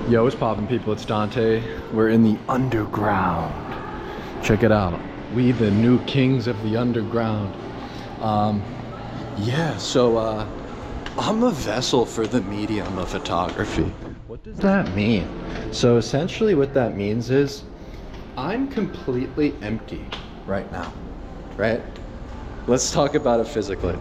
Yo, what's poppin', people? It's Dante. We're in the underground. Check it out. We the new kings of the underground. Yeah, so I'm a vessel for the medium of photography. What does that mean? So essentially what that means is I'm completely empty right now, right? Let's talk about it physically.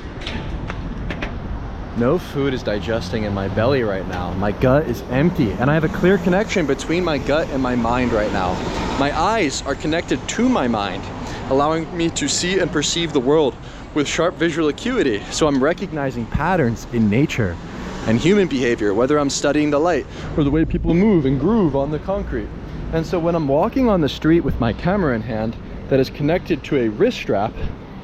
No food is digesting in my belly right now. My gut is empty, and I have a clear connection between my gut and my mind right now. My eyes are connected to my mind, allowing me to see and perceive the world with sharp visual acuity. So I'm recognizing patterns in nature and human behavior, whether I'm studying the light or the way people move and groove on the concrete. And so when I'm walking on the street with my camera in hand that is connected to a wrist strap,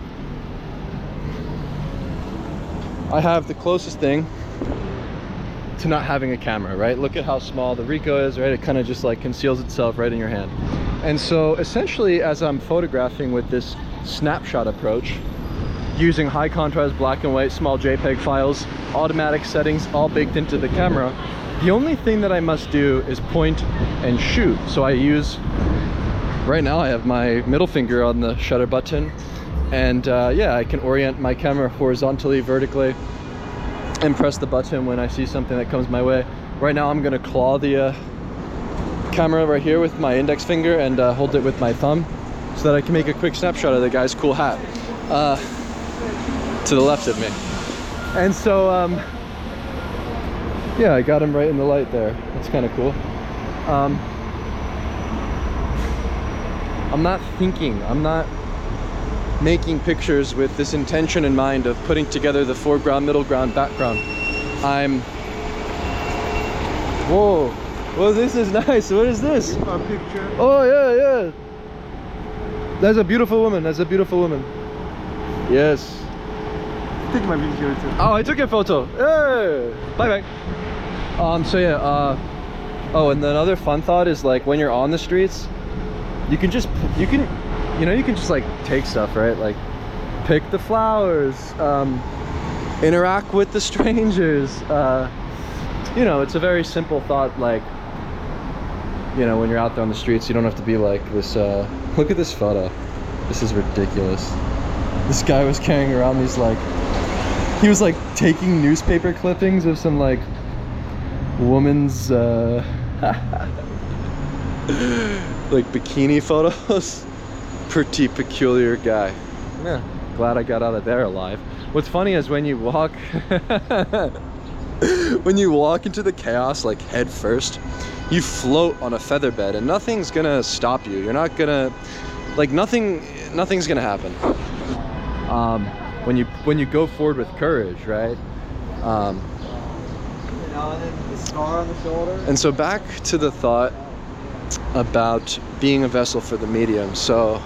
I have the closest thing to not having a camera, right? Look at how small the Ricoh is, right? It kind of just like conceals itself right in your hand. And so essentially, as I'm photographing with this snapshot approach, using high contrast black and white small JPEG files, automatic settings all baked into the camera, the only thing that I must do is point and shoot. So I use, right now I have my middle finger on the shutter button, and yeah, I can orient my camera horizontally, vertically, and press the button when I see something that comes my way. Right now I'm gonna claw the camera right here with my index finger and hold it with my thumb so that I can make a quick snapshot of the guy's cool hat to the left of me. And so yeah, I got him right in the light there. That's kind of cool. I'm not thinking, I'm not making pictures with this intention in mind of putting together the foreground, middle ground, background. Whoa, well, this is nice. What is this? A picture. Oh yeah, yeah. That's a beautiful woman. That's a beautiful woman. Yes. Take my video too. Oh, I took a photo. Hey, bye bye. So yeah. Oh, and another fun thought is, like, when you're on the streets, you can just like take stuff, right? Like pick the flowers, interact with the strangers. You know, it's a very simple thought. Like, you know, when you're out there on the streets, you don't have to be like this. Look at this photo. This is ridiculous. This guy was carrying around these, like, he was like taking newspaper clippings of some like woman's like bikini photos. Pretty peculiar guy. Yeah, glad I got out of there alive. What's funny is when you walk when you walk into the chaos like head first, you float on a feather bed and nothing's gonna stop you. You're not gonna, like, nothing's gonna happen. When you go forward with courage, right? The scar on the shoulder. And so back to the thought about being a vessel for the medium. So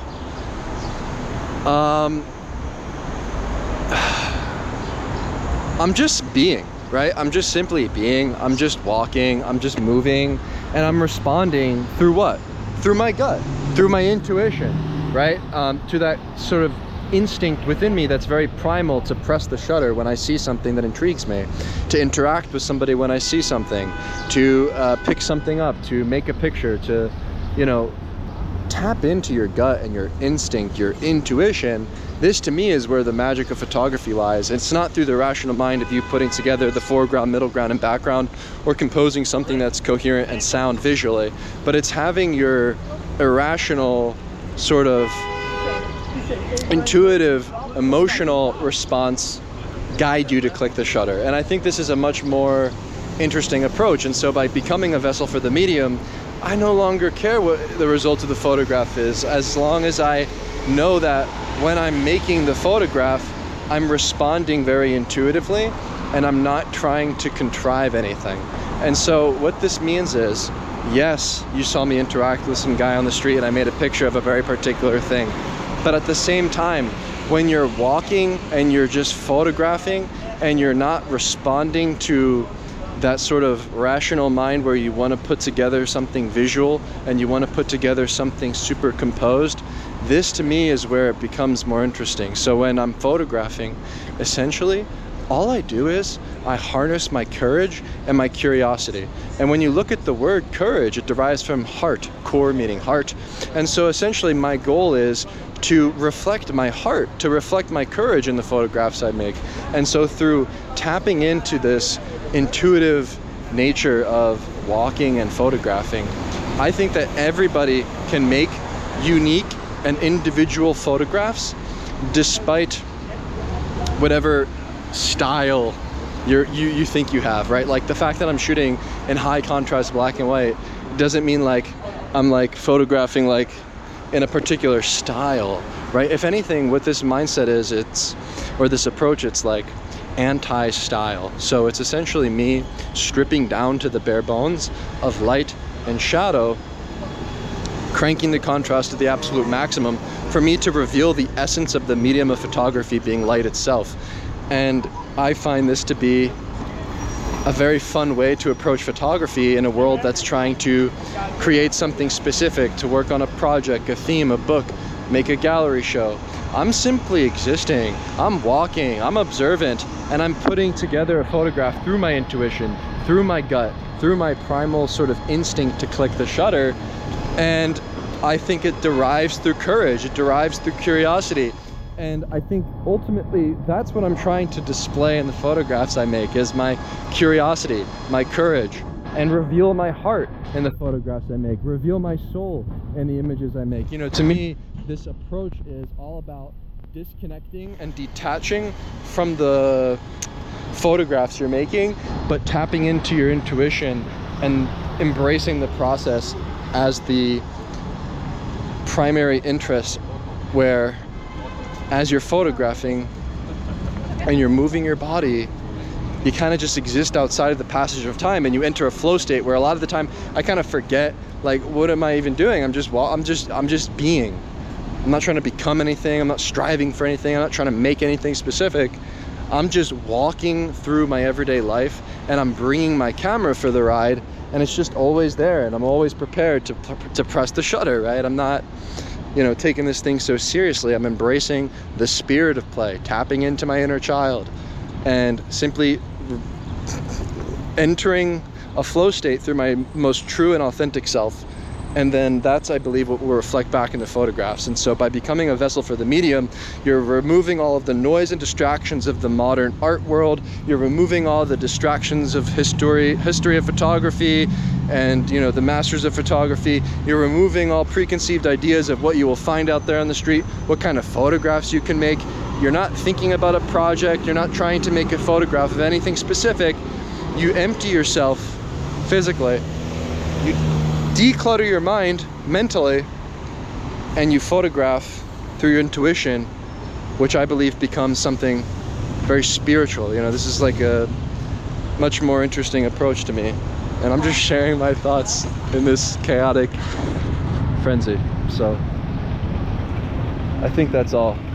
I'm just being, right? I'm just simply being. I'm just walking, I'm just moving, and I'm responding through what? Through my gut, through my intuition, right? To that sort of instinct within me that's very primal to press the shutter when I see something that intrigues me, to interact with somebody when I see something, to pick something up, to make a picture, to, you know, tap into your gut and your instinct, your intuition. This to me is where the magic of photography lies. It's not through the rational mind of you putting together the foreground, middle ground, and background, or composing something that's coherent and sound visually, but it's having your irrational, sort of intuitive, emotional response guide you to click the shutter. And I think this is a much more interesting approach. And so by becoming a vessel for the medium, I no longer care what the result of the photograph is, as long as I know that when I'm making the photograph, I'm responding very intuitively and I'm not trying to contrive anything. And so what this means is, yes, you saw me interact with some guy on the street and I made a picture of a very particular thing. But at the same time, when you're walking and you're just photographing and you're not responding to that sort of rational mind where you want to put together something visual and you want to put together something super composed, this to me is where it becomes more interesting. So when I'm photographing, essentially, all I do is I harness my courage and my curiosity. And when you look at the word courage, it derives from heart, core meaning heart. And so essentially my goal is to reflect my heart, to reflect my courage in the photographs I make. And so through tapping into this intuitive nature of walking and photographing, I think that everybody can make unique and individual photographs despite whatever style you think you have, right? Like the fact that I'm shooting in high contrast black and white doesn't mean like I'm like photographing like in a particular style, right? If anything, what this mindset is, or this approach, it's like anti-style. So it's essentially me stripping down to the bare bones of light and shadow, cranking the contrast to the absolute maximum for me to reveal the essence of the medium of photography being light itself. And I find this to be a very fun way to approach photography in a world that's trying to create something specific, to work on a project, a theme, a book, make a gallery show. I'm simply existing, I'm walking, I'm observant, and I'm putting together a photograph through my intuition, through my gut, through my primal sort of instinct to click the shutter. And I think it derives through courage, it derives through curiosity. And I think ultimately that's what I'm trying to display in the photographs I make, is my curiosity, my courage, and reveal my heart in the photographs I make, reveal my soul in the images I make. You know, to me, this approach is all about disconnecting and detaching from the photographs you're making, but tapping into your intuition and embracing the process as the primary interest, where as you're photographing and you're moving your body, you kind of just exist outside of the passage of time, and you enter a flow state where a lot of the time I kind of forget, like, what am I even doing? I'm just being. I'm not trying to become anything. I'm not striving for anything. I'm not trying to make anything specific. I'm just walking through my everyday life, and I'm bringing my camera for the ride, and it's just always there, and I'm always prepared to press the shutter, right? I'm not, you know, taking this thing so seriously. I'm embracing the spirit of play, tapping into my inner child, and simply entering a flow state through my most true and authentic self. And then that's, I believe, what will reflect back in the photographs. And so by becoming a vessel for the medium, you're removing all of the noise and distractions of the modern art world. You're removing all the distractions of history of photography, and, you know, the masters of photography. You're removing all preconceived ideas of what you will find out there on the street, what kind of photographs you can make. You're not thinking about a project. You're not trying to make a photograph of anything specific. You empty yourself physically. You declutter your mind mentally, and you photograph through your intuition, which I believe becomes something very spiritual. You know, this is like a much more interesting approach to me, and I'm just sharing my thoughts in this chaotic frenzy. So I think that's all.